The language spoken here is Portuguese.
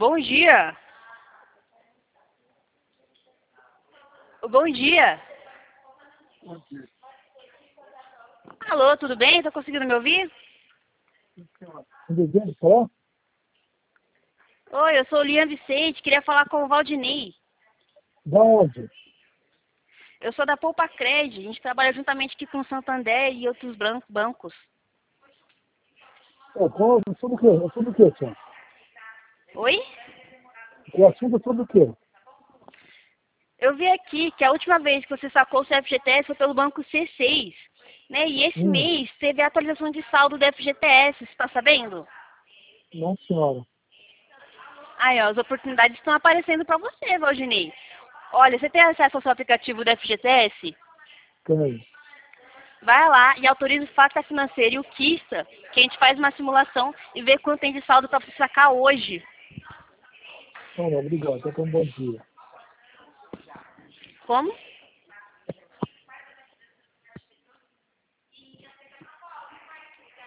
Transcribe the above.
Bom dia. Bom dia. Alô, tudo bem? Tá conseguindo me ouvir? Entendendo falar? Oi, eu sou o Lian Vicente, queria falar com o Valdinei. Da onde? Eu sou da Poupa Cred, a gente trabalha juntamente aqui com o Santander e outros bancos. Sobre o quê? É sobre o quê, senhor? Oi? O assunto é sobre o quê? Eu vi aqui que a última vez que você sacou o seu FGTS foi pelo banco C6, né? E esse mês teve a atualização de saldo do FGTS, você está sabendo? Não, senhora. Aí, ó, as oportunidades estão aparecendo para você, Valdinei. Olha, você tem acesso ao seu aplicativo do FGTS? Tem. Vai lá e autoriza o Facta Financeiro e o Quista, que a gente faz uma simulação e vê quanto tem de saldo para você sacar hoje. Não, obrigado. Até um bom dia. Como?